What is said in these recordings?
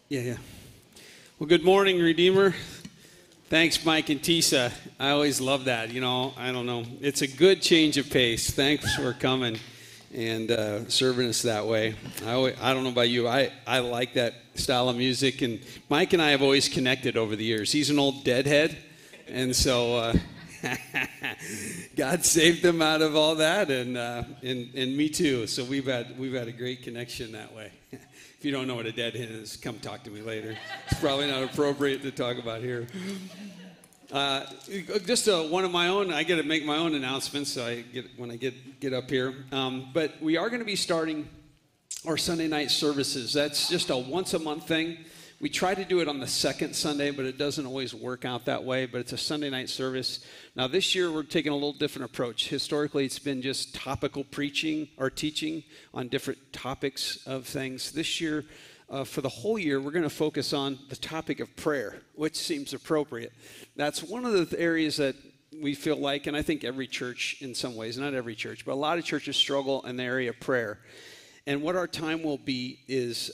Yeah. Well, good morning, Redeemer. Thanks, Mike and Tisa. I always love that. I don't know. It's a good change of pace. Thanks for coming and serving us that way. I don't know about you. I like that style of music. And Mike and I have always connected over the years. He's an old deadhead. And so God saved him out of all that, and me too. So we've had a great connection that way. If you don't know what a deadhead is, come talk to me later. It's probably not appropriate to talk about here. Just one of my own. I get to make my own announcements. So when I get up here. But we are going to be starting our Sunday night services. That's just a once a month thing. We try to do it on the second Sunday, but it doesn't always work out that way. But it's a Sunday night service. Now, this year, we're taking a little different approach. Historically, it's been just topical preaching or teaching on different topics of things. This year, for the whole year, we're going to focus on the topic of prayer, which seems appropriate. That's one of the areas that we feel like, and I think every church in some ways, not every church, but a lot of churches struggle in the area of prayer. And what our time will be is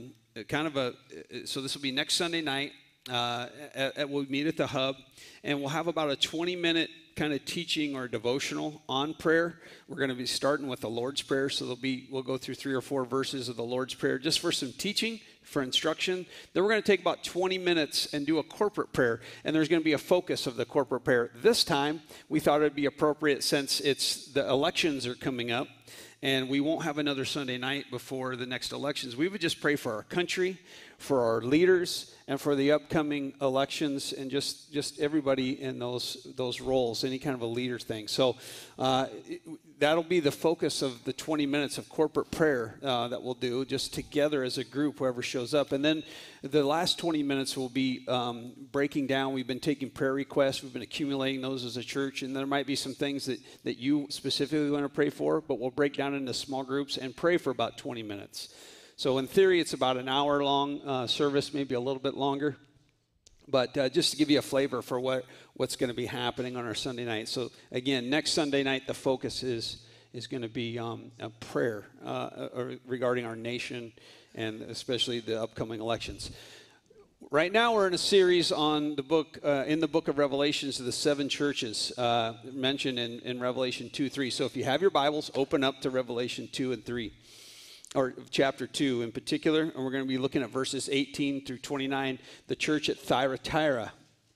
so this will be next Sunday night. We'll meet at the Hub, and we'll have about a 20-minute kind of teaching or devotional on prayer. We're going to be starting with the Lord's Prayer, so we'll go through 3 or 4 verses of the Lord's Prayer just for some teaching, for instruction. Then we're going to take about 20 minutes and do a corporate prayer, and there's going to be a focus of the corporate prayer. This time, we thought it would be appropriate since the elections are coming up, and we won't have another Sunday night before the next elections. We would just pray for our country, for our leaders, and for the upcoming elections, and just everybody in those roles, any kind of a leader thing. So that'll be the focus of the 20 minutes of corporate prayer that we'll do, just together as a group, whoever shows up. And then the last 20 minutes will be breaking down. We've been taking prayer requests. We've been accumulating those as a church, and there might be some things that you specifically want to pray for, but we'll break down into small groups and pray for about 20 minutes. So in theory, it's about an hour-long service, maybe a little bit longer. But just to give you a flavor for what's going to be happening on our Sunday night. So again, next Sunday night, the focus is going to be a prayer regarding our nation and especially the upcoming elections. Right now, we're in a series on the book of Revelations of the 7 churches mentioned in Revelation 2:3. So if you have your Bibles, open up to Revelation 2 and 3. Or chapter 2 in particular, and we're going to be looking at verses 18 through 29. The church at Thyatira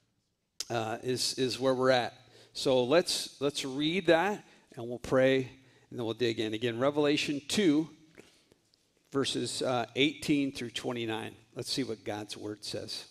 is where we're at. So let's read that, and we'll pray, and then we'll dig in. Again, Revelation 2, verses 18 through 29. Let's see what God's word says.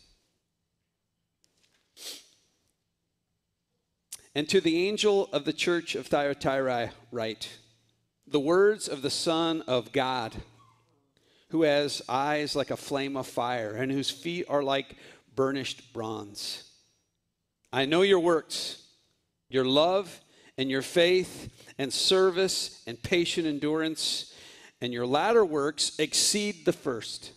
And to the angel of the church of Thyatira write, the words of the Son of God, who has eyes like a flame of fire and whose feet are like burnished bronze. I know your works, your love and your faith and service and patient endurance, and your latter works exceed the first.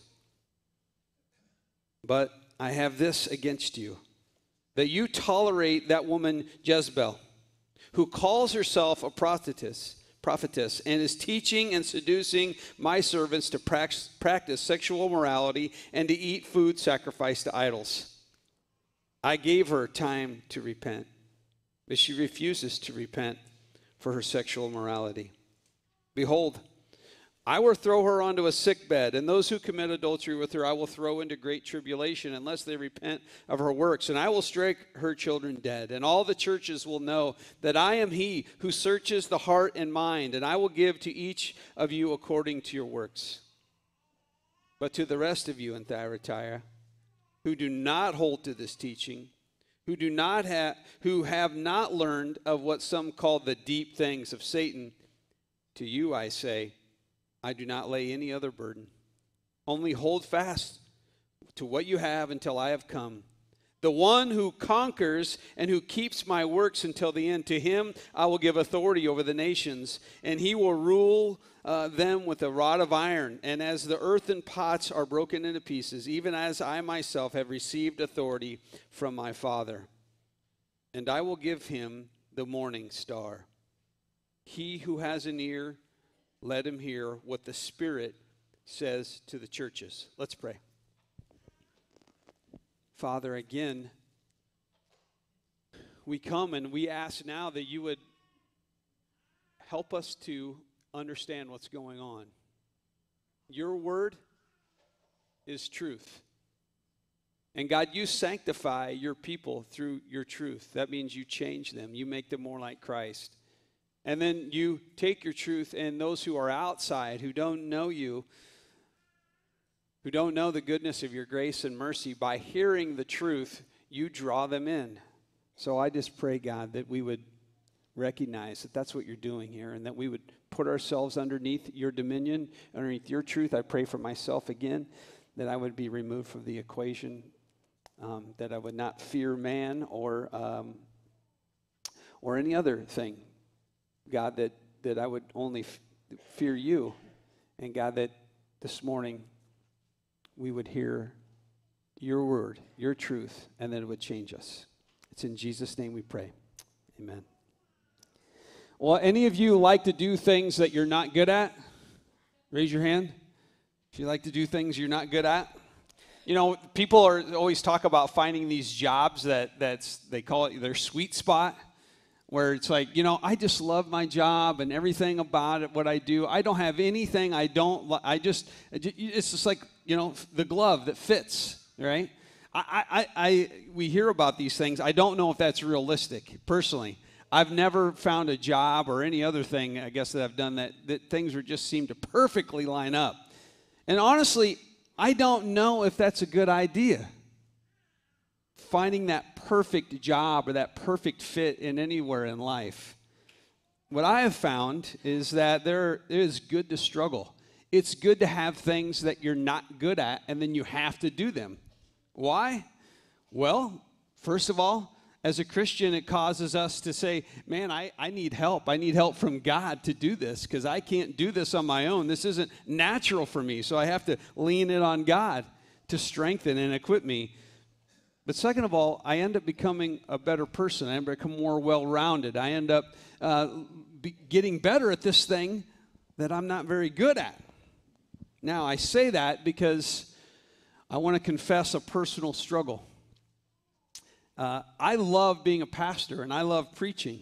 But I have this against you, that you tolerate that woman Jezebel, who calls herself a prophetess, and is teaching and seducing my servants to practice sexual immorality and to eat food sacrificed to idols. I gave her time to repent, but she refuses to repent for her sexual immorality. Behold, I will throw her onto a sickbed, and those who commit adultery with her I will throw into great tribulation unless they repent of her works. And I will strike her children dead. And all the churches will know that I am he who searches the heart and mind, and I will give to each of you according to your works. But to the rest of you in Thyatira, who do not hold to this teaching, who have not learned of what some call the deep things of Satan, to you I say, I do not lay any other burden. Only hold fast to what you have until I have come. The one who conquers and who keeps my works until the end, to him I will give authority over the nations, and he will rule them with a rod of iron. And as the earthen pots are broken into pieces, even as I myself have received authority from my Father. And I will give him the morning star. He who has an ear, let him hear what the Spirit says to the churches. Let's pray. Father, again, we come and we ask now that you would help us to understand what's going on. Your word is truth. And God, you sanctify your people through your truth. That means you change them. You make them more like Christ. And then you take your truth, and those who are outside, who don't know you, who don't know the goodness of your grace and mercy, by hearing the truth, you draw them in. So I just pray, God, that we would recognize that that's what you're doing here, and that we would put ourselves underneath your dominion, underneath your truth. I pray for myself again, that I would be removed from the equation, that I would not fear man or any other thing. God, that I would only fear you. And God, that this morning we would hear your word, your truth, and that it would change us. It's in Jesus' name we pray. Amen. Well, any of you like to do things that you're not good at? Raise your hand. If you like to do things you're not good at. You know, people always talk about finding these jobs they call it their sweet spot, where it's like, you know, I just love my job and everything about it, what I do. I don't have anything I don't like. It's just like, you know, the glove that fits, right? We hear about these things. I don't know if that's realistic, personally. I've never found a job or any other thing, I guess, that I've done that things would just seem to perfectly line up. And honestly, I don't know if that's a good idea. Finding that perfect job or that perfect fit in anywhere in life. What I have found is that it is good to struggle. It's good to have things that you're not good at, and then you have to do them. Why? Well, first of all, as a Christian, it causes us to say, man, I need help. I need help from God to do this, because I can't do this on my own. This isn't natural for me, so I have to lean in on God to strengthen and equip me. But second of all, I end up becoming a better person. I become more well-rounded. I end up getting better at this thing that I'm not very good at. Now, I say that because I want to confess a personal struggle. I love being a pastor, and I love preaching.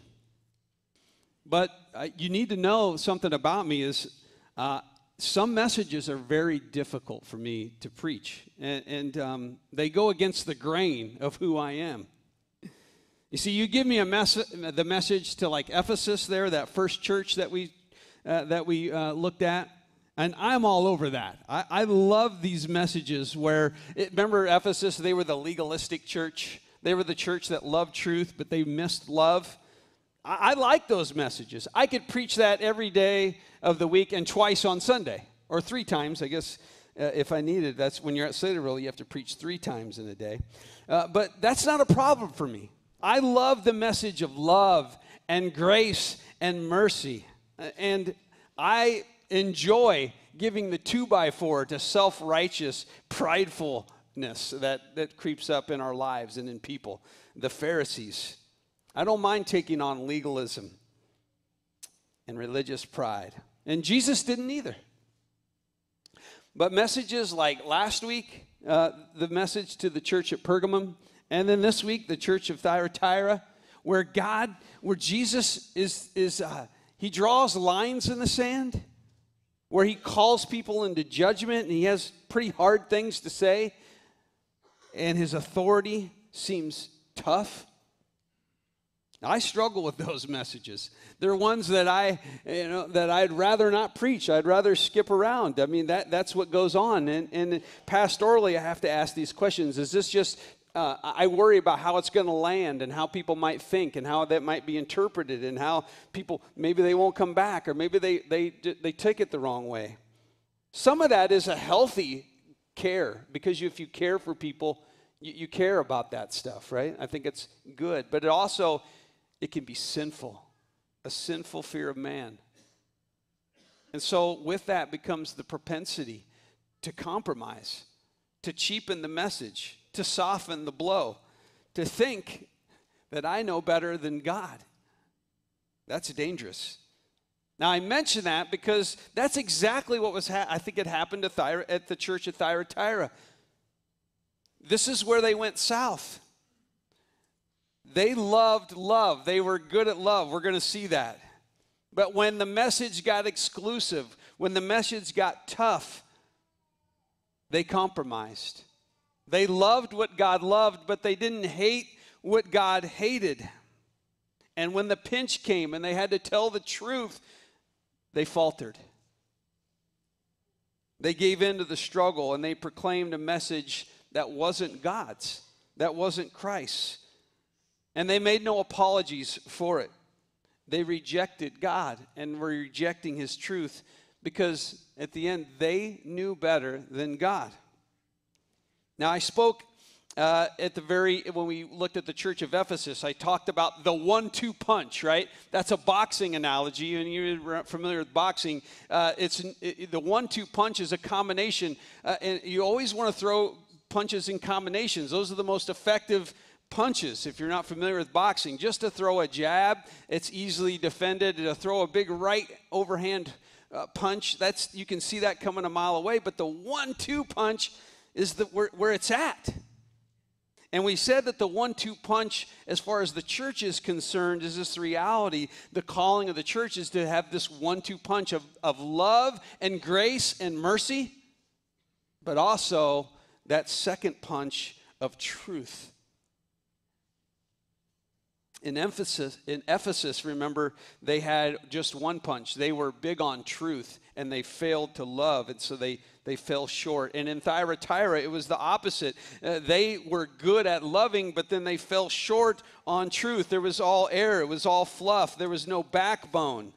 But you need to know something about me is some messages are very difficult for me to preach, and they go against the grain of who I am. You see, you give me the message to like Ephesus there, that first church that we looked at, and I'm all over that. I love these messages where, remember Ephesus, they were the legalistic church. They were the church that loved truth, but they missed love. I like those messages. I could preach that every day of the week and twice on Sunday, or 3 times, I guess, if I needed. That's when you're at Cedarville, you have to preach 3 times in a day. But that's not a problem for me. I love the message of love and grace and mercy. And I enjoy giving the 2x4 to self-righteous, prideful that creeps up in our lives and in people, the Pharisees. I don't mind taking on legalism and religious pride. And Jesus didn't either. But messages like last week, the message to the church at Pergamum, and then this week, the church of Thyatira, where Jesus he draws lines in the sand, where he calls people into judgment, and he has pretty hard things to say, and his authority seems tough. I struggle with those messages. They're ones that I'd rather not preach. I'd rather skip around. I mean, that's what goes on. And pastorally, I have to ask these questions. Is this just, I worry about how it's going to land and how people might think and how that might be interpreted and how people, maybe they won't come back, or maybe they take it the wrong way. Some of that is a healthy care, because if you care for people, you care about that stuff, right? I think it's good. But it can be sinful, a sinful fear of man. And so with that becomes the propensity to compromise, to cheapen the message, to soften the blow, to think that I know better than God. That's dangerous. Now, I mention that because that's exactly what was, I think it happened at the church at Thyatira. This is where they went south. They loved love. They were good at love. We're going to see that. But when the message got exclusive, when the message got tough, they compromised. They loved what God loved, but they didn't hate what God hated. And when the pinch came and they had to tell the truth, they faltered. They gave in to the struggle and they proclaimed a message that wasn't God's, that wasn't Christ's. And they made no apologies for it. They rejected God and were rejecting his truth because at the end they knew better than God. Now I spoke when we looked at the church of Ephesus, I talked about the 1-2 punch, right? That's a boxing analogy, and you're familiar with boxing. The 1-2 punch is a combination, and you always want to throw punches in combinations. Those are the most effective punches. If you're not familiar with boxing, just to throw a jab, it's easily defended. To throw a big right overhand punch, you can see that coming a mile away. But the 1-2 punch is where it's at. And we said that the 1-2 punch, as far as the church is concerned, is this reality. The calling of the church is to have this 1-2 punch of love and grace and mercy, but also that second punch of truth. In Ephesus, remember, they had just one punch. They were big on truth, and they failed to love, and so they fell short. And in Thyatira, it was the opposite. They were good at loving, but then they fell short on truth. There was all air. It was all fluff. There was no backbone.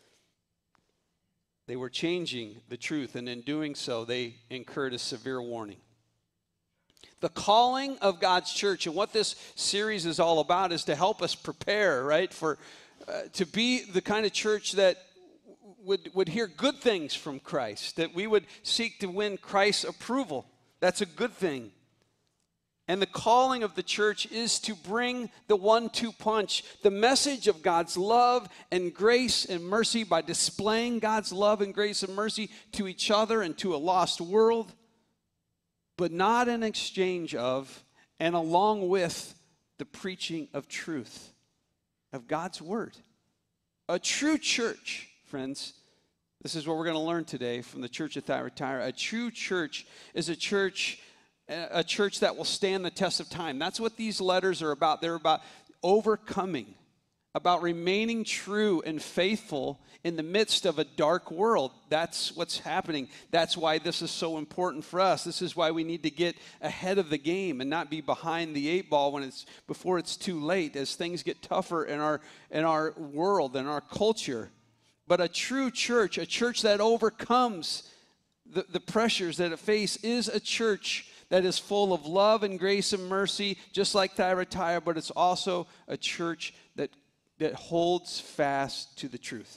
They were changing the truth, and in doing so, they incurred a severe warning. The calling of God's church, and what this series is all about, is to help us prepare, right, to be the kind of church that would hear good things from Christ, that we would seek to win Christ's approval. That's a good thing. And the calling of the church is to bring the 1-2 punch, the message of God's love and grace and mercy, by displaying God's love and grace and mercy to each other and to a lost world, but not in exchange of and along with the preaching of truth, of God's word. A true church, friends, this is what we're going to learn today from the church of Thyatira. A true church is a church that will stand the test of time. That's what these letters are about. They're about overcoming, about remaining true and faithful in the midst of a dark world. That's what's happening. That's why this is so important for us. This is why we need to get ahead of the game and not be behind the 8 ball before it's too late, as things get tougher in our world and our culture. But a true church, a church that overcomes the pressures that it faces, is a church that is full of love and grace and mercy, just like Thyatira, but it's also a church that holds fast to the truth.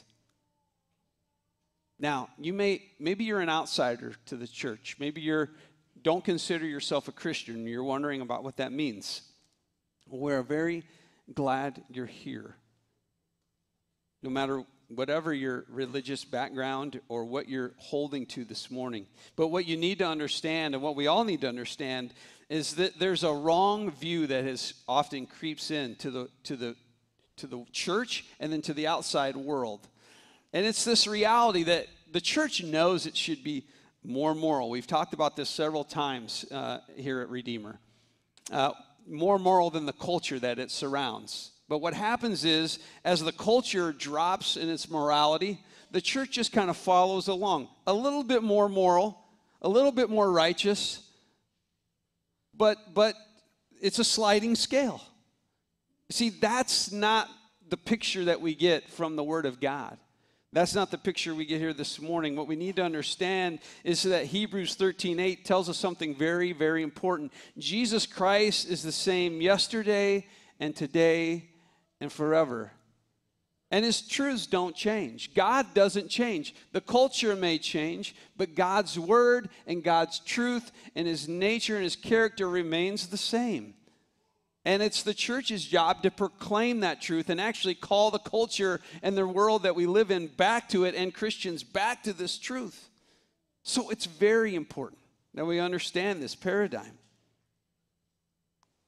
Now, maybe you're an outsider to the church. Maybe don't consider yourself a Christian. You're wondering about what that means. We're very glad you're here. No matter whatever your religious background or what you're holding to this morning. But what you need to understand, and what we all need to understand, is that there's a wrong view that has often creeps in to the church and then to the outside world. And it's this reality that the church knows it should be more moral. We've talked about this several times here at Redeemer. More moral than the culture that it surrounds. But what happens is, as the culture drops in its morality, the church just kind of follows along. A little bit more moral, a little bit more righteous, but it's a sliding scale. See, that's not the picture that we get from the Word of God. That's not the picture we get here this morning. What we need to understand is that Hebrews 13:8 tells us something very, very important. Jesus Christ is the same yesterday and today and forever. And his truths don't change. God doesn't change. The culture may change, but God's word and God's truth and his nature and his character remains the same. And it's the church's job to proclaim that truth and actually call the culture and the world that we live in back to it, and Christians back to this truth. So it's very important that we understand this paradigm.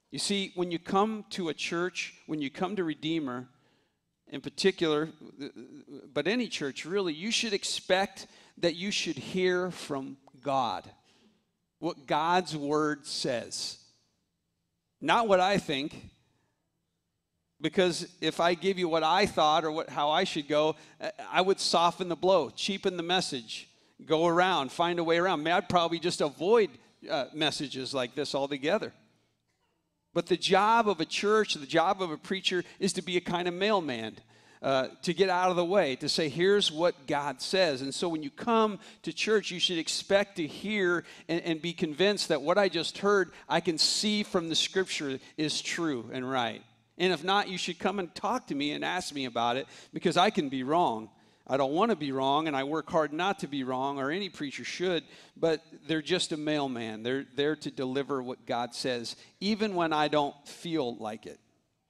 You see, when you come to a church, when you come to Redeemer in particular, but any church really, you should expect that you should hear from God, what God's word says. Not what I think, because if I give you what I thought or how I should go, I would soften the blow, cheapen the message, go around, find a way around. I'd probably just avoid messages like this altogether. But the job of a church, the job of a preacher is to be a kind of mailman, to get out of the way, to say, here's what God says. And so when you come to church, you should expect to hear and be convinced that what I just heard, I can see from the Scripture is true and right. And if not, you should come and talk to me and ask me about it, because I can be wrong. I don't want to be wrong, and I work hard not to be wrong, or any preacher should, but they're just a mailman. They're there to deliver what God says, even when I don't feel like it,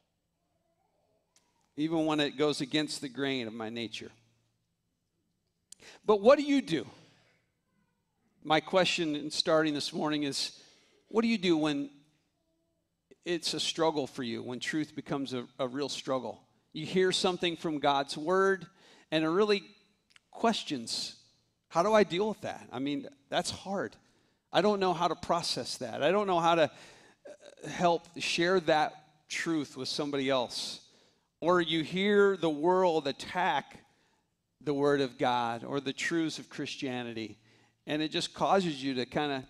even when it goes against the grain of my nature. But what do you do? My question in starting this morning is, what do you do when it's a struggle for you, when truth becomes a real struggle? You hear something from God's word, and it really questions, how do I deal with that? I mean, that's hard. I don't know how to process that. I don't know how to help share that truth with somebody else. Or you hear the world attack the Word of God or the truths of Christianity, and it just causes you to kind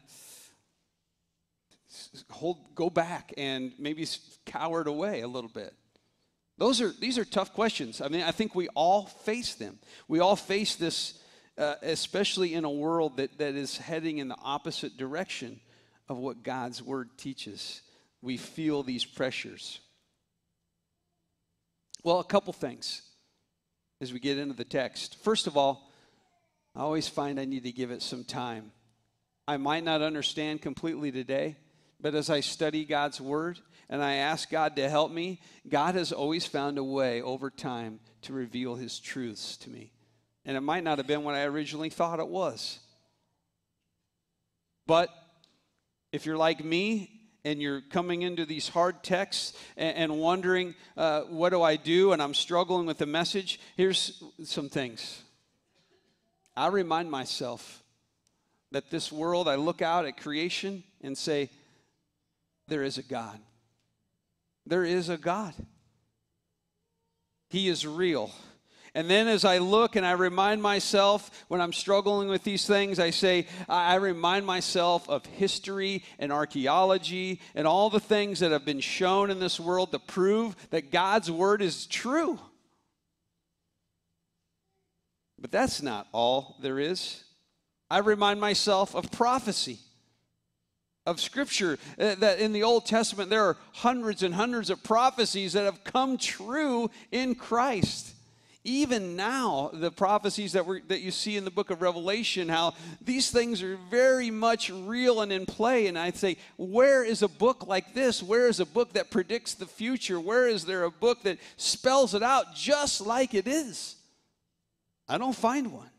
of go back and maybe cower away a little bit. These are tough questions. I mean, I think we all face them. We all face this, especially in a world that is heading in the opposite direction of what God's Word teaches. We feel these pressures. Well, a couple things as we get into the text. First of all, I always find I need to give it some time. I might not understand completely today, but as I study God's Word and I ask God to help me, God has always found a way over time to reveal His truths to me. And it might not have been what I originally thought it was. But if you're like me and you're coming into these hard texts and wondering, what do I do? And I'm struggling with the message, here's some things. I remind myself that this world, I look out at creation and say, there is a God. There is a God. He is real. And then as I look and I remind myself when I'm struggling with these things, I say, I remind myself of history and archaeology and all the things that have been shown in this world to prove that God's Word is true. But that's not all there is. I remind myself of prophecy, of Scripture, that in the Old Testament there are hundreds and hundreds of prophecies that have come true in Christ. Even now, the prophecies that you see in the book of Revelation, how these things are very much real and in play. And I'd say, where is a book like this? Where is a book that predicts the future? Where is there a book that spells it out just like it is? I don't find one.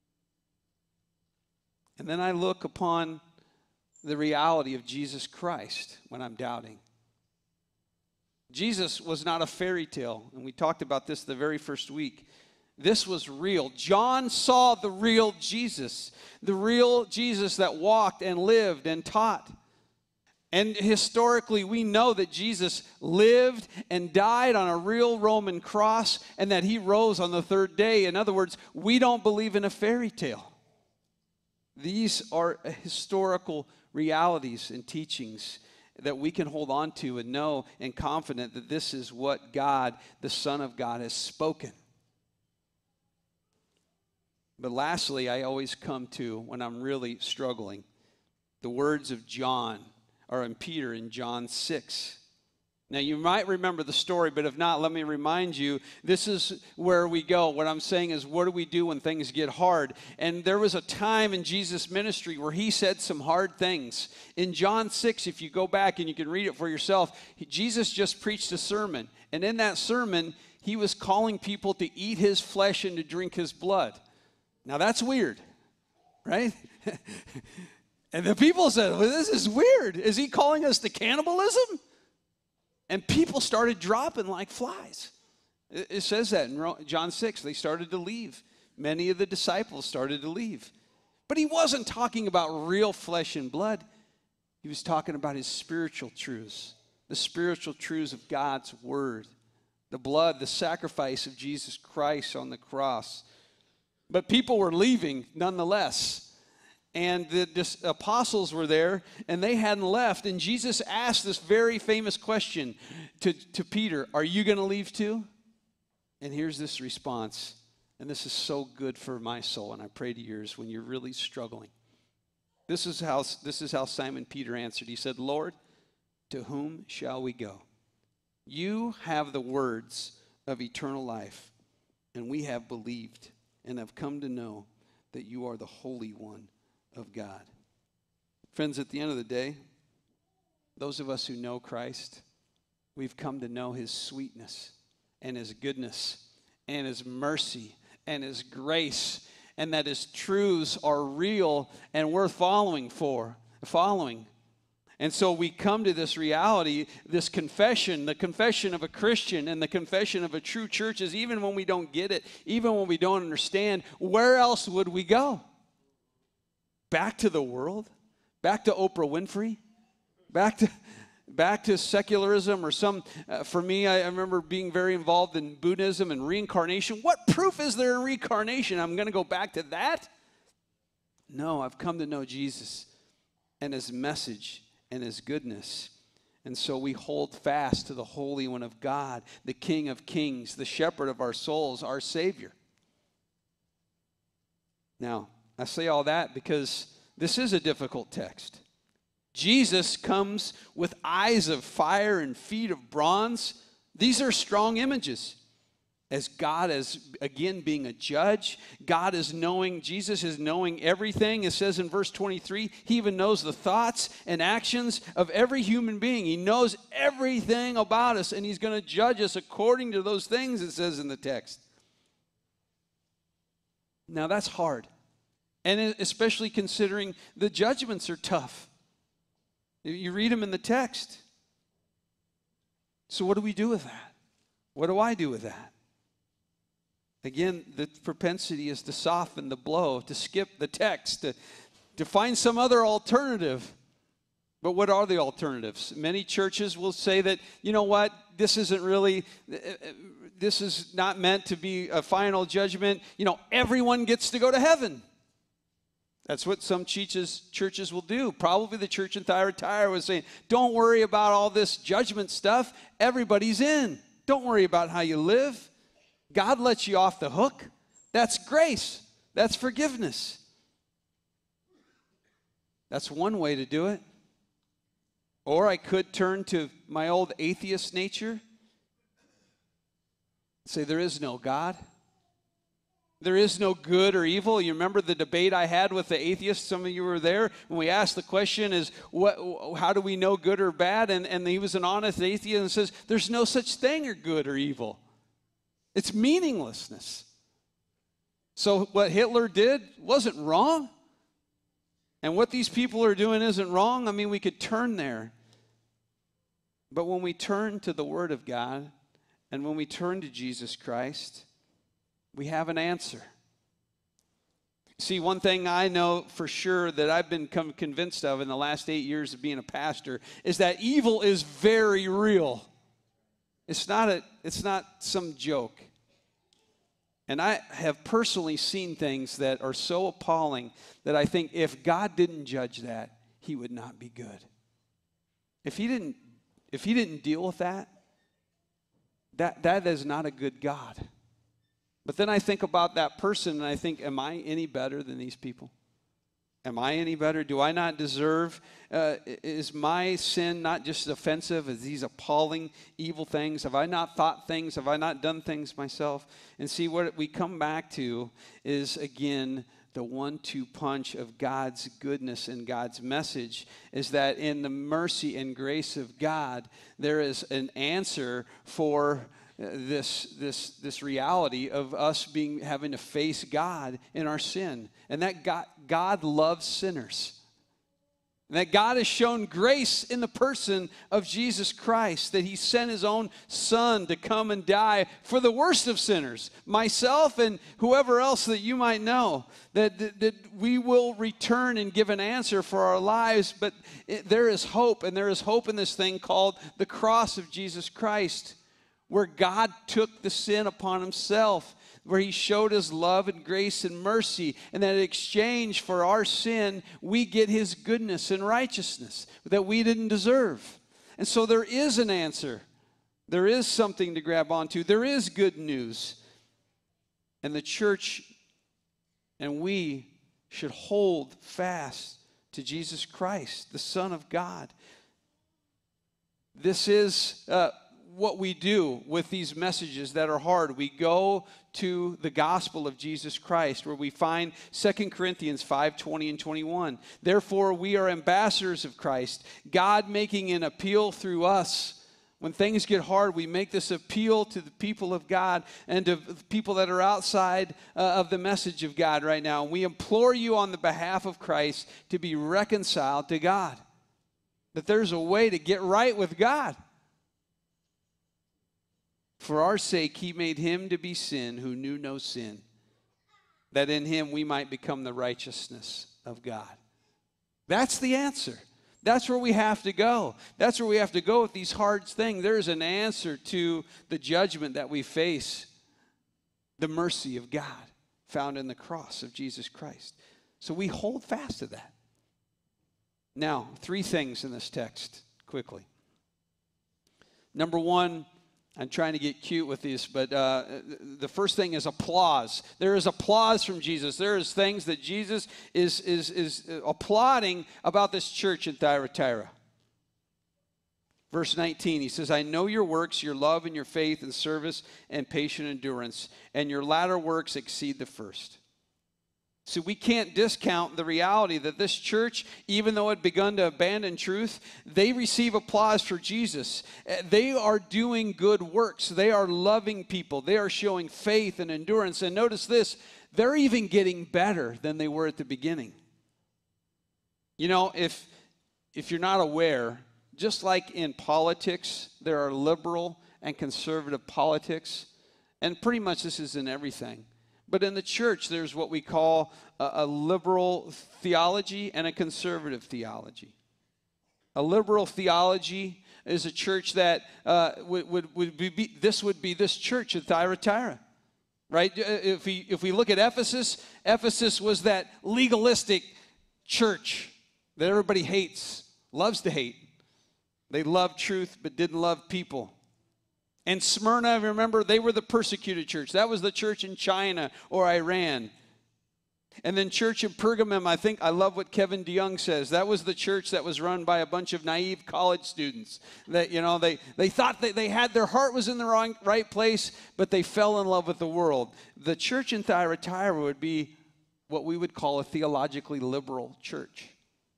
And then I look upon the reality of Jesus Christ when I'm doubting. Jesus was not a fairy tale, and we talked about this the very first week. This was real. John saw the real Jesus that walked and lived and taught. And historically, we know that Jesus lived and died on a real Roman cross and that he rose on the third day. In other words, we don't believe in a fairy tale. These are historical realities and teachings that we can hold on to and know and confident that this is what God, the Son of God, has spoken. But lastly, I always come to, when I'm really struggling, the words of John, or in Peter in John 6. Now, you might remember the story, but if not, let me remind you, this is where we go. What I'm saying is, what do we do when things get hard? And there was a time in Jesus' ministry where he said some hard things. In John 6, if you go back and you can read it for yourself, Jesus just preached a sermon. And in that sermon, he was calling people to eat his flesh and to drink his blood. Now, that's weird, right? And the people said, well, this is weird. Is he calling us to cannibalism? And people started dropping like flies. It says that in John 6. They started to leave. Many of the disciples started to leave. But he wasn't talking about real flesh and blood. He was talking about his spiritual truths, the spiritual truths of God's word, the blood, the sacrifice of Jesus Christ on the cross. But people were leaving nonetheless. And the apostles were there, and they hadn't left. And Jesus asked this very famous question to Peter, are you going to leave too? And here's this response. And this is so good for my soul, and I pray to yours when you're really struggling. This is how Simon Peter answered. He said, Lord, to whom shall we go? You have the words of eternal life, and we have believed and have come to know that you are the Holy One of God. Friends, at the end of the day, those of us who know Christ, we've come to know his sweetness and his goodness and his mercy and his grace, and that his truths are real and worth following. And so we come to this reality, this confession, the confession of a Christian and the confession of a true church is even when we don't get it, even when we don't understand, where else would we go? Back to the world? Back to Oprah Winfrey? Back to secularism or some, for me, I remember being very involved in Buddhism and reincarnation. What proof is there in reincarnation? I'm going to go back to that? No, I've come to know Jesus and his message and his goodness. And so we hold fast to the Holy One of God, the King of Kings, the shepherd of our souls, our Savior. Now, I say all that because this is a difficult text. Jesus comes with eyes of fire and feet of bronze. These are strong images. As God is, again, being a judge, Jesus is knowing everything. It says in verse 23, he even knows the thoughts and actions of every human being. He knows everything about us, and he's going to judge us according to those things, it says in the text. Now, that's hard. And especially considering the judgments are tough. You read them in the text. So what do we do with that? What do I do with that? Again, the propensity is to soften the blow, to skip the text, to find some other alternative. But what are the alternatives? Many churches will say that, you know what, this is not meant to be a final judgment. You know, everyone gets to go to heaven. That's what some churches will do. Probably the church in Thyatira was saying, don't worry about all this judgment stuff. Everybody's in. Don't worry about how you live. God lets you off the hook. That's grace. That's forgiveness. That's one way to do it. Or I could turn to my old atheist nature and say there is no God. There is no good or evil. You remember the debate I had with the atheists? Some of you were there. When we asked the question is, how do we know good or bad? And he was an honest atheist and says, there's no such thing as good or evil. It's meaninglessness. So what Hitler did wasn't wrong. And what these people are doing isn't wrong. I mean, we could turn there. But when we turn to the Word of God and when we turn to Jesus Christ, we have an answer. See, one thing I know for sure that I've been convinced of in the last 8 years of being a pastor is that evil is very real. It's not some joke. And I have personally seen things that are so appalling that I think if God didn't judge that, he would not be good. If he didn't deal with that is not a good God. But then I think about that person and I think, am I any better than these people? Am I any better? Do I not deserve? Is my sin not just offensive as these appalling evil things? Have I not thought things? Have I not done things myself? And see, what we come back to is, again, the 1-2 punch of God's goodness and God's message is that in the mercy and grace of God, there is an answer for this reality of us having to face God in our sin, and that God loves sinners. And that God has shown grace in the person of Jesus Christ, that he sent his own son to come and die for the worst of sinners, myself and whoever else that you might know, that we will return and give an answer for our lives. But there is hope, and there is hope in this thing called the cross of Jesus Christ, where God took the sin upon himself, where he showed his love and grace and mercy, and that in exchange for our sin, we get his goodness and righteousness that we didn't deserve. And so there is an answer. There is something to grab onto. There is good news. And the church and we should hold fast to Jesus Christ, the Son of God. This is what we do with these messages that are hard. We go to the gospel of Jesus Christ, where we find 2 Corinthians 5:20 and 21. Therefore, we are ambassadors of Christ, God making an appeal through us. When things get hard, we make this appeal to the people of God and to people that are outside of the message of God right now. We implore you on the behalf of Christ to be reconciled to God, that there's a way to get right with God. For our sake, he made him to be sin who knew no sin, that in him we might become the righteousness of God. That's the answer. That's where we have to go. That's where we have to go with these hard things. There's an answer to the judgment that we face, the mercy of God found in the cross of Jesus Christ. So we hold fast to that. Now, 3 things in this text, quickly. Number 1, I'm trying to get cute with these, but the first thing is applause. There is applause from Jesus. There is things that Jesus is applauding about this church in Thyatira. Verse 19, he says, I know your works, your love and your faith and service and patient endurance, and your latter works exceed the first. So we can't discount the reality that this church, even though it begun to abandon truth, they receive applause for Jesus. They are doing good works. They are loving people. They are showing faith and endurance. And notice this, they're even getting better than they were at the beginning. You know, if you're not aware, just like in politics, there are liberal and conservative politics, and pretty much this is in everything. But in the church, there's what we call a liberal theology and a conservative theology. A liberal theology is a church that would be this church at Thyatira, right? If we look at Ephesus, Ephesus was that legalistic church that everybody hates, loves to hate. They loved truth but didn't love people. And Smyrna, remember, they were the persecuted church. That was the church in China or Iran. And then church in Pergamum, I love what Kevin DeYoung says. That was the church that was run by a bunch of naive college students. That, you know, they thought that they had, their heart was in the right place, but they fell in love with the world. The church in Thyatira would be what we would call a theologically liberal church.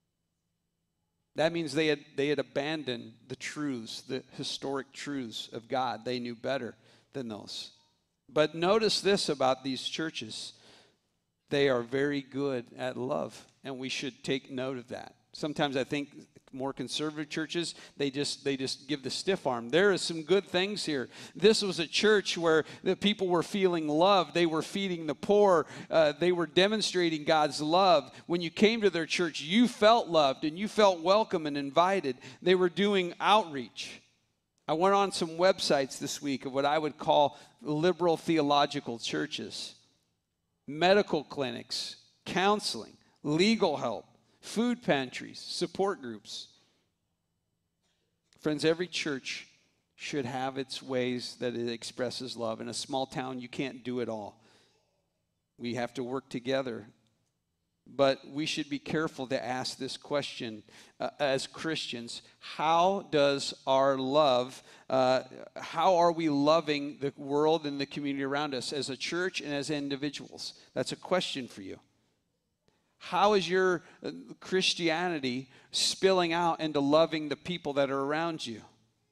That means they had abandoned the truths, the historic truths of God. They knew better than those. But notice this about these churches. They are very good at love, and we should take note of that. Sometimes I think more conservative churches, they just give the stiff arm. There is some good things here. This was a church where the people were feeling love. They were feeding the poor. They were demonstrating God's love. When you came to their church, you felt loved and you felt welcome and invited. They were doing outreach. I went on some websites this week of what I would call liberal theological churches. Medical clinics, counseling, legal help, food pantries, support groups. Friends, every church should have its ways that it expresses love. In a small town, you can't do it all. We have to work together. But we should be careful to ask this question as Christians. How does our love, how are we loving the world and the community around us as a church and as individuals? That's a question for you. How is your Christianity spilling out into loving the people that are around you?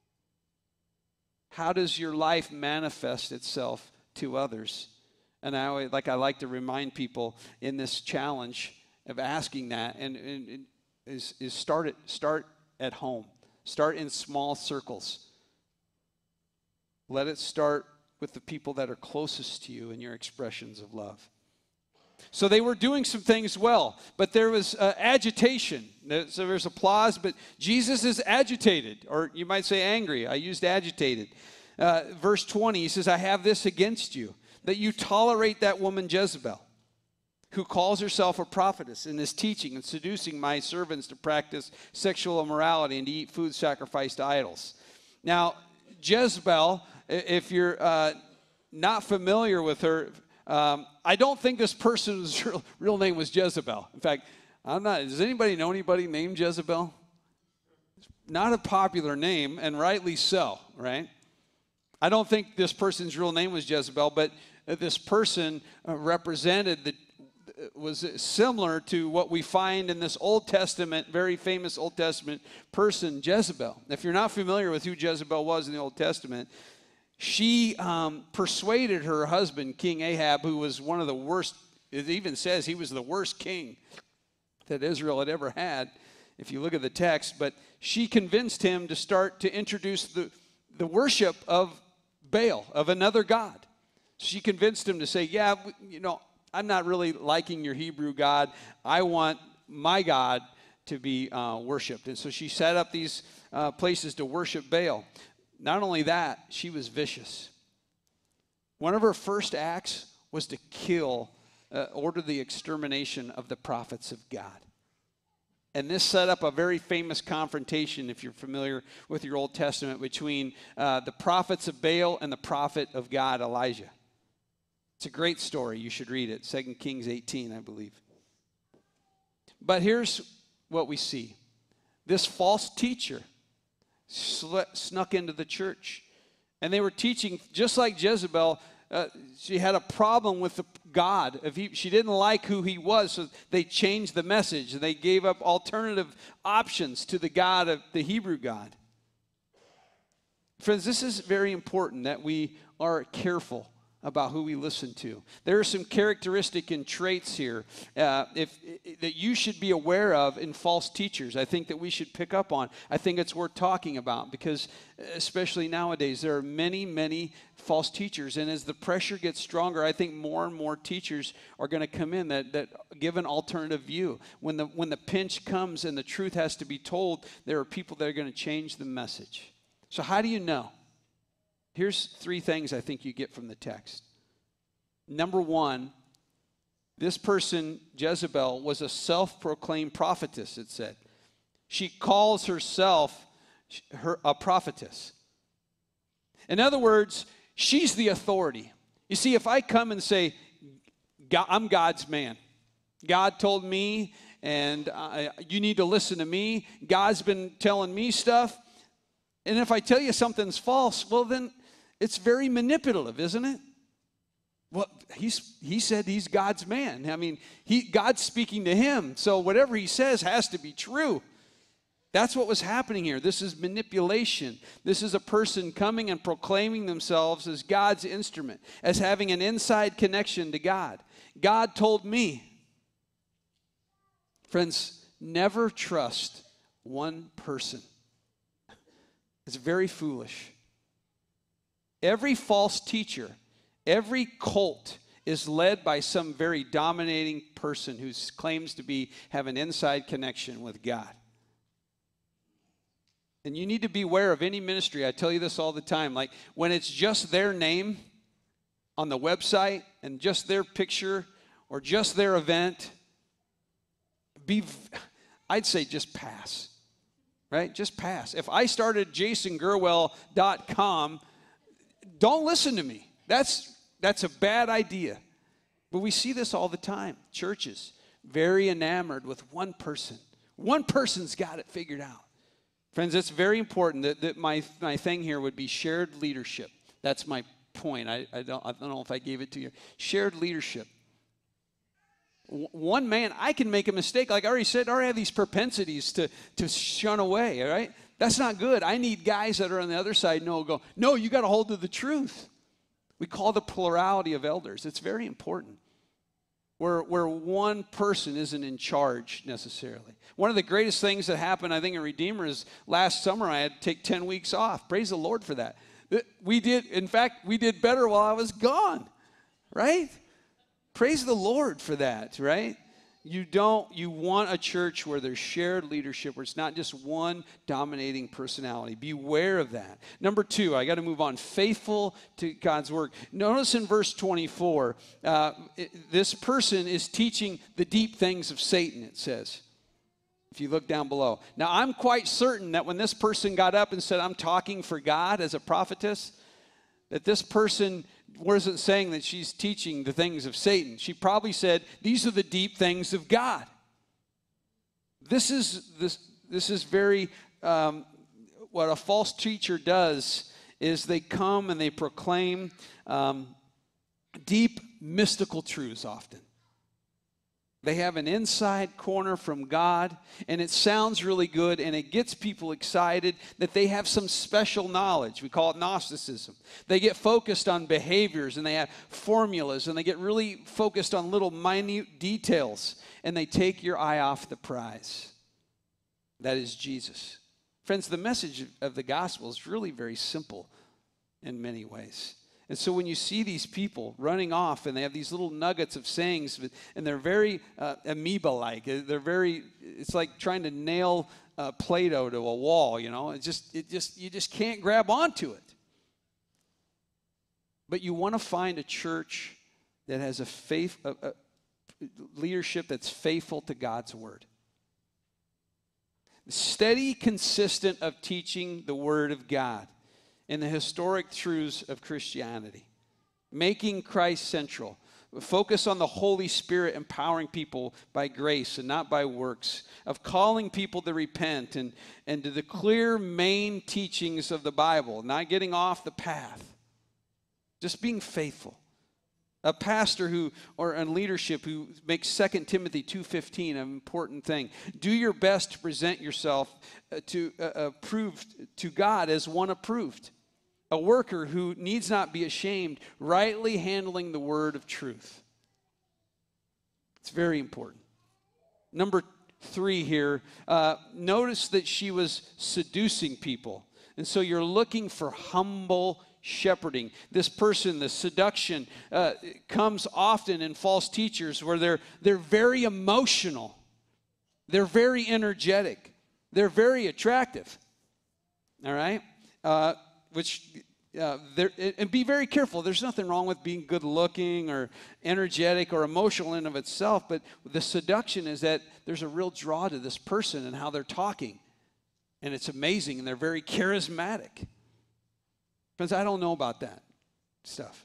How does your life manifest itself to others? And I like to remind people in this challenge of asking that and is start at home. Start in small circles. Let it start with the people that are closest to you in your expressions of love. So they were doing some things well, but there was agitation. So there's applause, but Jesus is agitated, or you might say angry. I used agitated. Verse 20, he says, I have this against you, that you tolerate that woman Jezebel, who calls herself a prophetess and is teaching and seducing my servants to practice sexual immorality and to eat food sacrificed to idols. Now, Jezebel, if you're not familiar with her, I don't think this person's real name was Jezebel. In fact, does anybody know anybody named Jezebel? Not a popular name, and rightly so, right? I don't think this person's real name was Jezebel, but this person was similar to what we find in this Old Testament, very famous Old Testament person, Jezebel. If you're not familiar with who Jezebel was in the Old Testament, she persuaded her husband, King Ahab, who was one of the worst, it even says he was the worst king that Israel had ever had, if you look at the text, but she convinced him to start to introduce the worship of Baal, of another god. She convinced him to say, yeah, I'm not really liking your Hebrew God. I want my God to be worshipped. And so she set up these places to worship Baal. Not only that, she was vicious. One of her first acts was to order the extermination of the prophets of God. And this set up a very famous confrontation, if you're familiar with your Old Testament, between the prophets of Baal and the prophet of God, Elijah. It's a great story. You should read it. 2 Kings 18, I believe. But here's what we see. This false teacher snuck into the church. And they were teaching, just like Jezebel, she had a problem with the God. She didn't like who he was, so they changed the message. They gave up alternative options to the God of the Hebrew God. Friends, this is very important that we are careful about who we listen to. There are some characteristic and traits here that you should be aware of in false teachers. I think that we should pick up on. I think it's worth talking about because especially nowadays there are many, many false teachers. And as the pressure gets stronger, I think more and more teachers are going to come in that give an alternative view. When the pinch comes and the truth has to be told, there are people that are going to change the message. So how do you know? Here's 3 things I think you get from the text. Number 1, this person, Jezebel, was a self-proclaimed prophetess, it said. She calls herself a prophetess. In other words, she's the authority. You see, if I come and say, I'm God's man. God told me, and you need to listen to me. God's been telling me stuff. And if I tell you something's false, well, then it's very manipulative, isn't it? Well, he said he's God's man. I mean, God's speaking to him, so whatever he says has to be true. That's what was happening here. This is manipulation. This is a person coming and proclaiming themselves as God's instrument, as having an inside connection to God. God told me. Friends, never trust one person. It's very foolish. Every false teacher, every cult is led by some very dominating person who claims to have an inside connection with God. And you need to be aware of any ministry. I tell you this all the time. Like when it's just their name on the website and just their picture or just their event, I'd say just pass. Right? Just pass. If I started jasongurwell.com, don't listen to me. That's a bad idea. But we see this all the time. Churches, very enamored with one person. One person's got it figured out. Friends, it's very important that my thing here would be shared leadership. That's my point. I don't know if I gave it to you. Shared leadership. One man, I can make a mistake. Like I already said, I already have these propensities to shun away, all right? That's not good. I need guys that are on the other side go, no, you got to hold to the truth. We call the plurality of elders. It's very important. where one person isn't in charge necessarily. One of the greatest things that happened, I think, in Redeemer is last summer I had to take 10 weeks off. Praise the Lord for that. In fact, we did better while I was gone, right? Praise the Lord for that, right? You want a church where there's shared leadership, where it's not just one dominating personality. Beware of that. Number 2, I got to move on. Faithful to God's word. Notice in verse 24, this person is teaching the deep things of Satan, it says. If you look down below. Now, I'm quite certain that when this person got up and said, I'm talking for God as a prophetess, that this person wasn't saying that she's teaching the things of Satan. She probably said, these are the deep things of God. This is very, what a false teacher does is they come and they proclaim deep mystical truths often. They have an inside corner from God, and it sounds really good, and it gets people excited that they have some special knowledge. We call it Gnosticism. They get focused on behaviors, and they have formulas, and they get really focused on little minute details, and they take your eye off the prize. That is Jesus. Friends, the message of the gospel is really very simple in many ways. And so when you see these people running off and they have these little nuggets of sayings, and they're very amoeba-like, it's like trying to nail Play-Doh to a wall, you know. You just can't grab onto it. But you want to find a church that has a leadership that's faithful to God's word. Steady, consistent of teaching the word of God and the historic truths of Christianity, making Christ central. Focus on the Holy Spirit empowering people by grace and not by works, of calling people to repent and to the clear main teachings of the Bible, not getting off the path, just being faithful. A pastor and leadership who makes 2 Timothy 2:15 an important thing. Do your best to present yourself approved to God as one approved. A worker who needs not be ashamed, rightly handling the word of truth. It's very important. Number 3 here, notice that she was seducing people. And so you're looking for humble shepherding. This person, the seduction, comes often in false teachers where they're very emotional. They're very energetic. They're very attractive. All right? And be very careful. There's nothing wrong with being good looking or energetic or emotional in of itself, but the seduction is that there's a real draw to this person and how they're talking. And it's amazing, and they're very charismatic. Friends, I don't know about that stuff.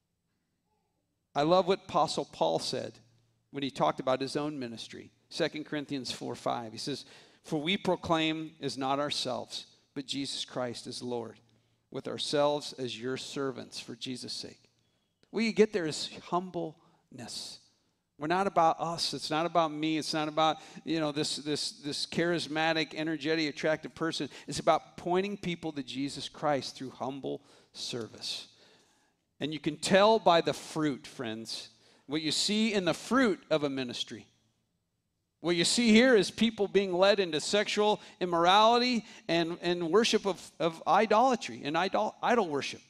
I love what Apostle Paul said when he talked about his own ministry. 2 Corinthians 4:5. He says, "For we proclaim is not ourselves, but Jesus Christ is Lord, with ourselves as your servants for Jesus' sake." What you get there is humbleness. We're not about us. It's not about me. It's not about, this charismatic, energetic, attractive person. It's about pointing people to Jesus Christ through humble service. And you can tell by the fruit, friends, what you see in the fruit of a ministry. What you see here is people being led into sexual immorality and worship of idolatry and idol worship.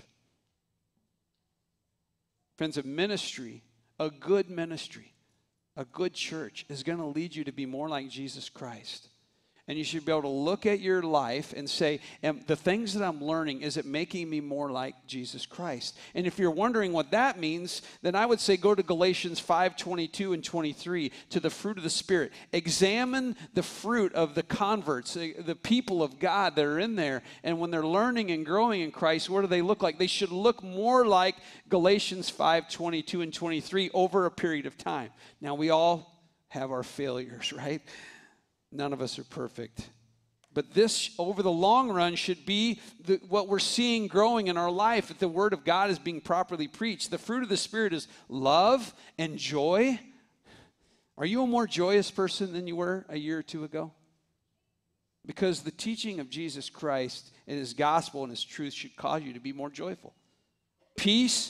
Friends, a ministry, a good ministry, a good church is going to lead you to be more like Jesus Christ. And you should be able to look at your life and say, the things that I'm learning, is it making me more like Jesus Christ? And if you're wondering what that means, then I would say go to Galatians 5:22 and 23, to the fruit of the Spirit. Examine the fruit of the converts, the people of God that are in there. And when they're learning and growing in Christ, what do they look like? They should look more like Galatians 5:22 and 23 over a period of time. Now, we all have our failures, right? None of us are perfect. But this, over the long run, should be what we're seeing growing in our life, that the Word of God is being properly preached. The fruit of the Spirit is love and joy. Are you a more joyous person than you were a year or two ago? Because the teaching of Jesus Christ and His gospel and His truth should cause you to be more joyful. Peace,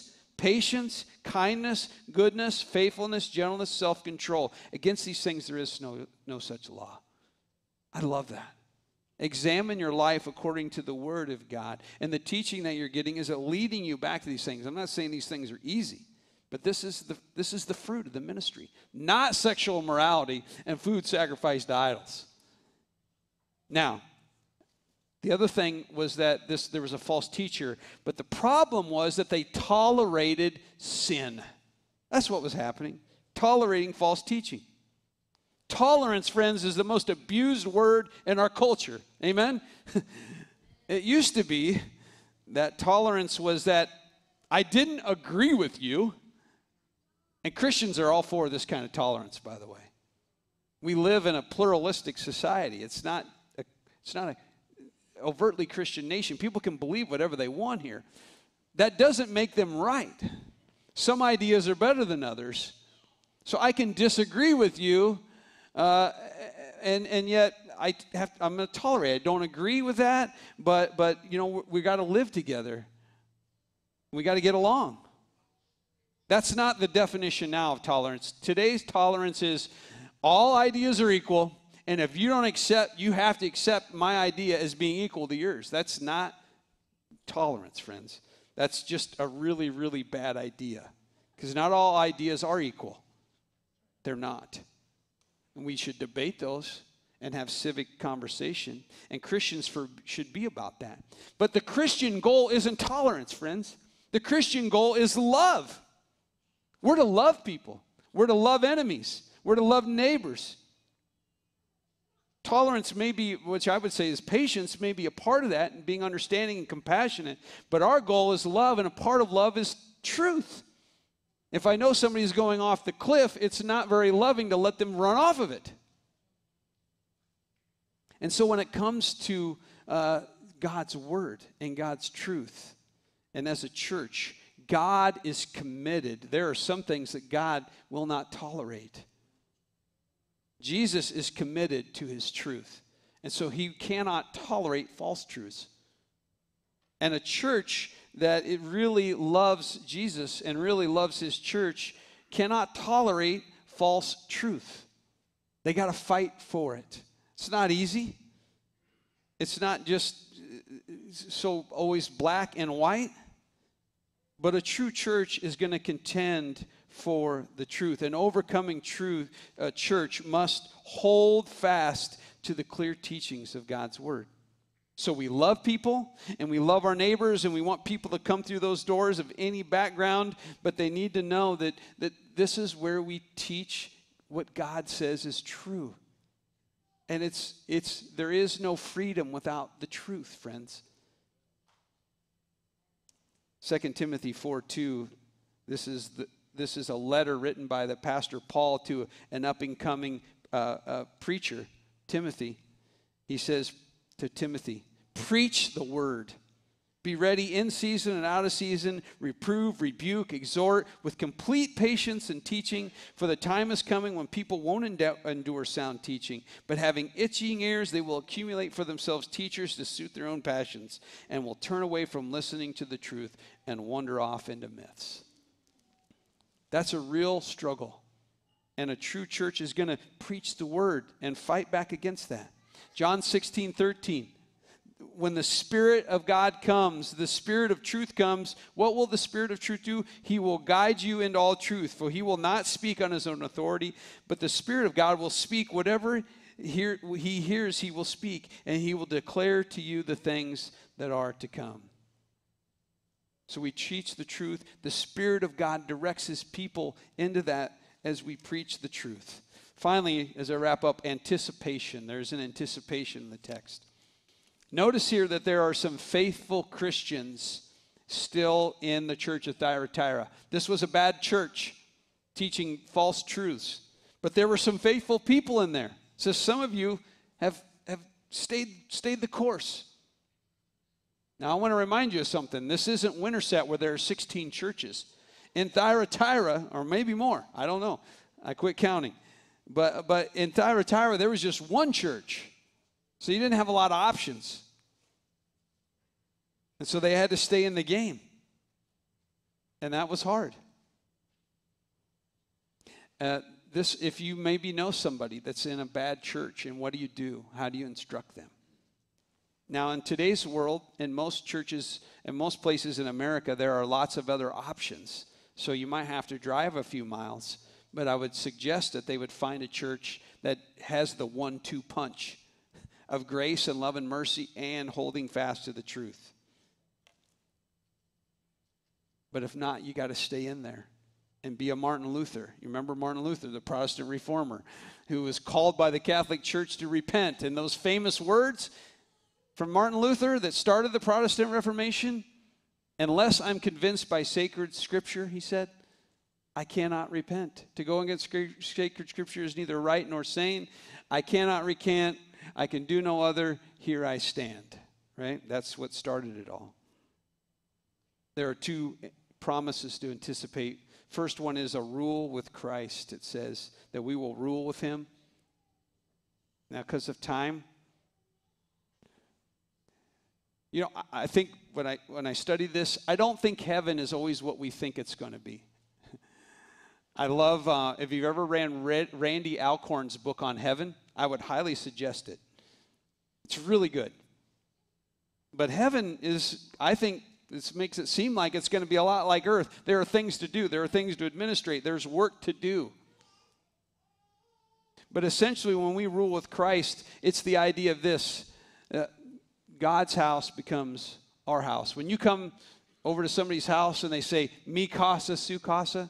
patience, kindness, goodness, faithfulness, gentleness, self-control. Against these things there is no such law. I love that. Examine your life according to the Word of God. And the teaching that you're getting, is it leading you back to these things? I'm not saying these things are easy, but this is the fruit of the ministry. Not sexual immorality and food sacrificed to idols. Now, the other thing was that there was a false teacher, but the problem was that they tolerated sin. That's what was happening, tolerating false teaching. Tolerance, friends, is the most abused word in our culture. Amen? It used to be that tolerance was that I didn't agree with you, and Christians are all for this kind of tolerance, by the way. We live in a pluralistic society. It's not a overtly Christian nation. People can believe whatever they want here. That doesn't make them right. Some ideas are better than others. So I can disagree with you, and yet I'm going to tolerate it. I don't agree with that, but we got to live together. We got to get along. That's not the definition now of tolerance. Today's tolerance is all ideas are equal. And if you don't accept, you have to accept my idea as being equal to yours. That's not tolerance, friends. That's just a really, really bad idea. Because not all ideas are equal. They're not. And we should debate those and have civic conversation. And Christians should be about that. But the Christian goal isn't tolerance, friends. The Christian goal is love. We're to love people. We're to love enemies. We're to love neighbors. Tolerance may be, which I would say is patience, may be a part of that, and being understanding and compassionate. But our goal is love, and a part of love is truth. If I know somebody's going off the cliff, it's not very loving to let them run off of it. And so when it comes to God's word and God's truth, and as a church, God is committed. There are some things that God will not tolerate. Jesus is committed to his truth, and so he cannot tolerate false truths. And a church that it really loves Jesus and really loves his church cannot tolerate false truth. They got to fight for it. It's not easy. It's not just so always black and white, but a true church is going to contend for the truth. An overcoming truth, a church must hold fast to the clear teachings of God's word. So we love people, and we love our neighbors, and we want people to come through those doors of any background, but they need to know that this is where we teach what God says is true. And there is no freedom without the truth, friends. 2 Timothy 4:2, this is a letter written by the Pastor Paul to an up-and-coming preacher, Timothy. He says to Timothy, preach the word. Be ready in season and out of season. Reprove, rebuke, exhort with complete patience and teaching. For the time is coming when people won't endure sound teaching, but having itching ears, they will accumulate for themselves teachers to suit their own passions, and will turn away from listening to the truth and wander off into myths. That's a real struggle. And a true church is going to preach the word and fight back against that. John 16:13. When the Spirit of God comes, the Spirit of truth comes, what will the Spirit of truth do? He will guide you into all truth, for he will not speak on his own authority, but the Spirit of God will speak whatever he hears, he will speak, and he will declare to you the things that are to come. So we teach the truth. The Spirit of God directs his people into that as we preach the truth. Finally, as I wrap up, anticipation. There's an anticipation in the text. Notice here that there are some faithful Christians still in the church of Thyatira. This was a bad church teaching false truths, but there were some faithful people in there. So some of you have stayed the course. Now I want to remind you of something. This isn't Winterset where there are 16 churches. In Thyatira, or maybe more, I don't know. I quit counting. But in Thyatira, there was just one church. So you didn't have a lot of options. And so they had to stay in the game. And that was hard. If you maybe know somebody that's in a bad church, and what do? How do you instruct them? Now, in today's world, in most churches and most places in America, there are lots of other options. So you might have to drive a few miles, but I would suggest that they would find a church that has the 1-2 punch of grace and love and mercy and holding fast to the truth. But if not, you got to stay in there and be a Martin Luther. You remember Martin Luther, the Protestant reformer, who was called by the Catholic Church to repent. And those famous words from Martin Luther that started the Protestant Reformation, unless I'm convinced by sacred scripture, he said, I cannot repent. To go against sacred scripture is neither right nor sane. I cannot recant. I can do no other. Here I stand. Right? That's what started it all. There are two promises to anticipate. First one is a rule with Christ. It says that we will rule with him. Now, because of time, I think when I study this, I don't think heaven is always what we think it's going to be. I love, if you've ever read Randy Alcorn's book on heaven, I would highly suggest it. It's really good. But heaven is, I think, this makes it seem like it's going to be a lot like earth. There are things to do. There are things to administrate. There's work to do. But essentially, when we rule with Christ, it's the idea of this. God's house becomes our house. When you come over to somebody's house and they say, mi casa, su casa,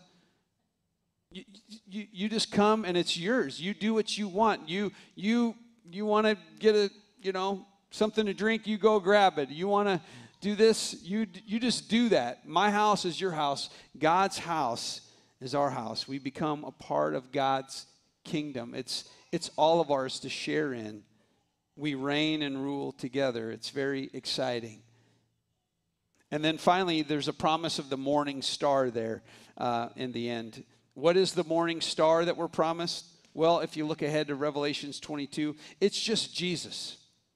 you just come and it's yours. You do what you want. You want to get something to drink, you go grab it. You want to do this, you just do that. My house is your house. God's house is our house. We become a part of God's kingdom. It's all of ours to share in. We reign and rule together. It's very exciting. And then finally, there's a promise of the morning star there in the end. What is the morning star that we're promised? Well, if you look ahead to Revelations 22, it's just Jesus.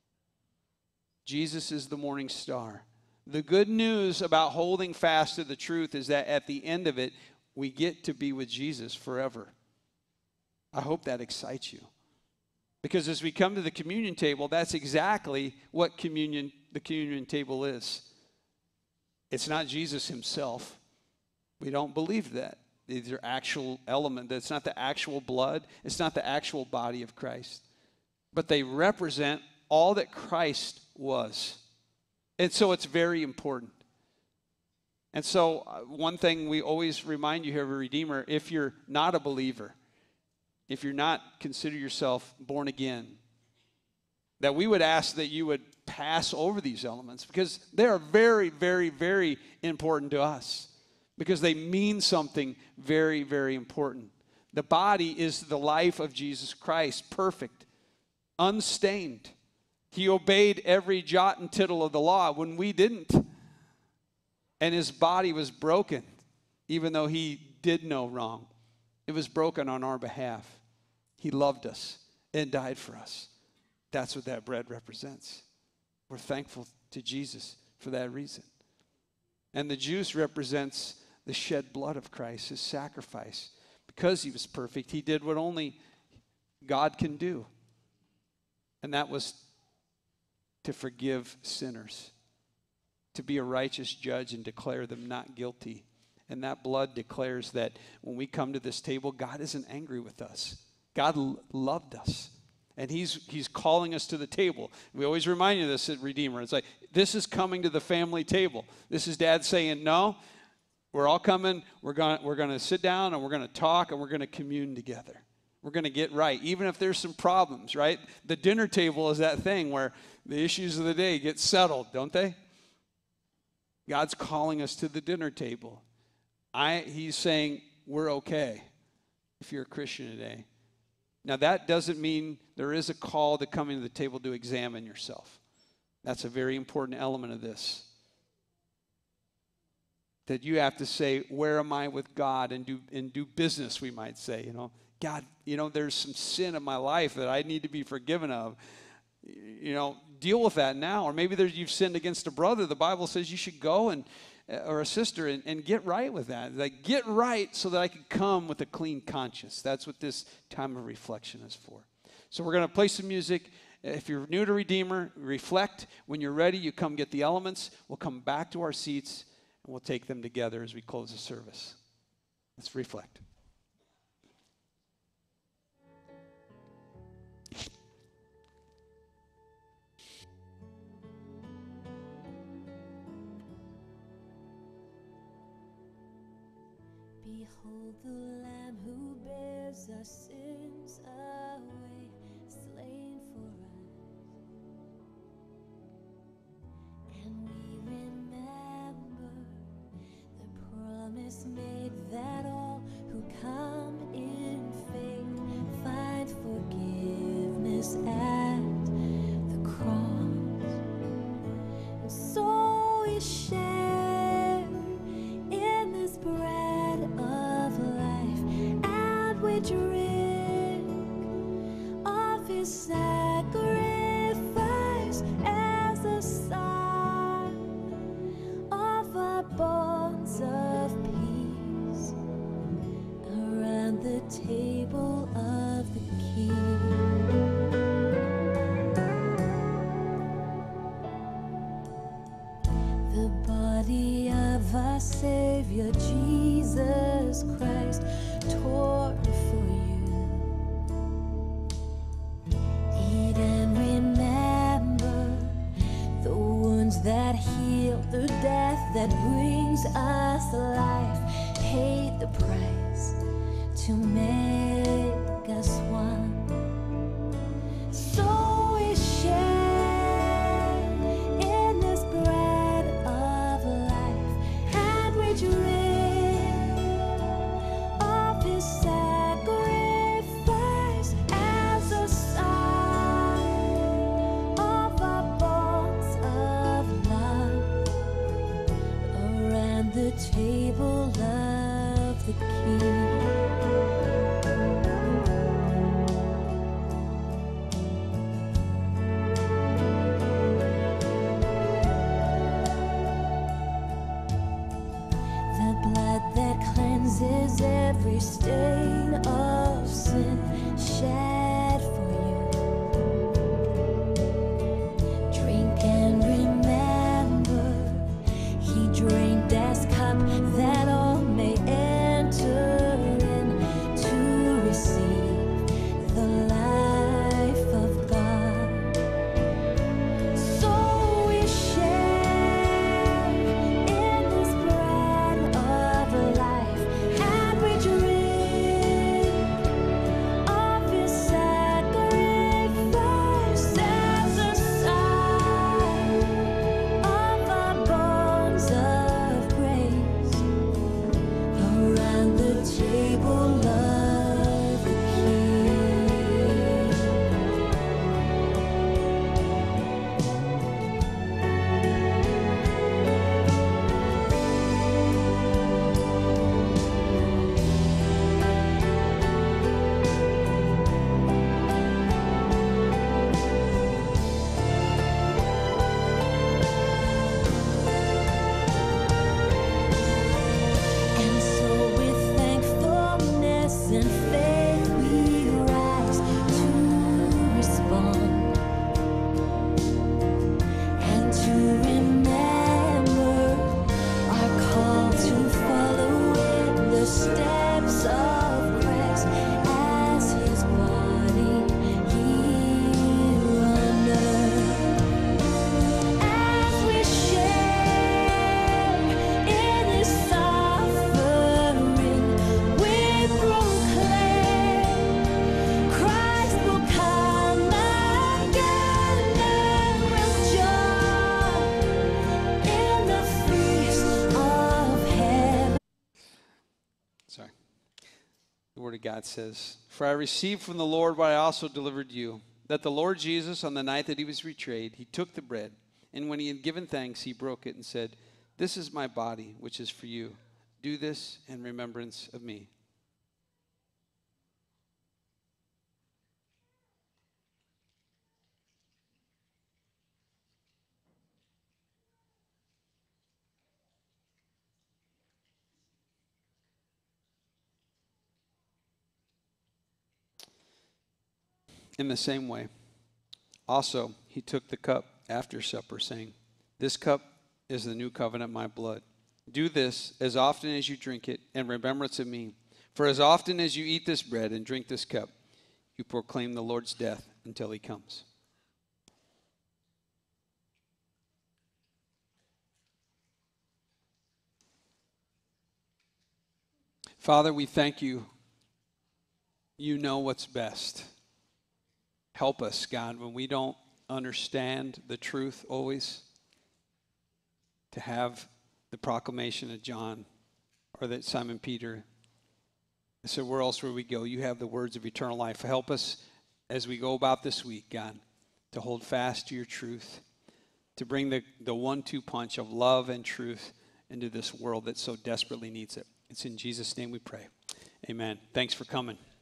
Jesus is the morning star. The good news about holding fast to the truth is that at the end of it, we get to be with Jesus forever. I hope that excites you. Because as we come to the communion table, that's exactly what the communion table is. It's not Jesus himself. We don't believe that. These are actual elements. It's not the actual blood. It's not the actual body of Christ. But they represent all that Christ was. And so it's very important. And so one thing we always remind you here of a Redeemer, if you're not a believer, if you're not consider yourself born again, that we would ask that you would pass over these elements because they are very, very, very important to us because they mean something very, very important. The body is the life of Jesus Christ, perfect, unstained. He obeyed every jot and tittle of the law when we didn't. And his body was broken, even though he did no wrong. It was broken on our behalf. He loved us and died for us. That's what that bread represents. We're thankful to Jesus for that reason. And the juice represents the shed blood of Christ, his sacrifice. Because he was perfect, he did what only God can do. And that was to forgive sinners, to be a righteous judge and declare them not guilty. And that blood declares that when we come to this table, God isn't angry with us. God loved us. And he's calling us to the table. We always remind you of this at Redeemer. It's like, this is coming to the family table. This is Dad saying, no, we're all coming. We're going to sit down and we're going to talk and we're going to commune together. We're going to get right, even if there's some problems, right? The dinner table is that thing where the issues of the day get settled, don't they? God's calling us to the dinner table. He's saying we're okay if you're a Christian today. Now, that doesn't mean there is a call to coming to the table to examine yourself. That's a very important element of this. That you have to say, where am I with God? And do business, we might say. God, there's some sin in my life that I need to be forgiven of. Deal with that now. Or maybe you've sinned against a brother. The Bible says you should go and or a sister and get right with that. Like, get right so that I can come with a clean conscience. That's what this time of reflection is for. So we're going to play some music. If you're new to Redeemer, reflect. When you're ready, you come get the elements. We'll come back to our seats, and we'll take them together as we close the service. Let's reflect. Behold the Lamb who bears our sins away, slain for us. And we remember the promise made that all who come in faith find forgiveness at the cross. And so we share in this bread of life, and we drink of his sacrifice as a sign of our bonds of peace around the table of the King. The body of our Savior Jesus Christ torn for you. Eat and remember the wounds that heal, the death that brings us life, paid the price to make us one. So we share in this bread of life, and we drink of his sacrifice as a sign of our bonds of love around the table of the King. Every stain of sin shed for you. Drink and remember, he drank this cup that all may enter in to receive the life of God. So we share in this bread of life. God says, "For I received from the Lord what I also delivered you, that the Lord Jesus, on the night that he was betrayed, he took the bread, and when he had given thanks, he broke it and said, 'This is my body, which is for you. Do this in remembrance of me.'" In the same way, also he took the cup after supper, saying, "This cup is the new covenant in my blood. Do this as often as you drink it in remembrance of me. For as often as you eat this bread and drink this cup, you proclaim the Lord's death until he comes." Father, we thank you. You know what's best. Help us, God, when we don't understand the truth always, to have the proclamation of John or that Simon Peter said, where else will we go? You have the words of eternal life. Help us as we go about this week, God, to hold fast to your truth, to bring the 1-2 punch of love and truth into this world that so desperately needs it. It's in Jesus' name we pray. Amen. Thanks for coming.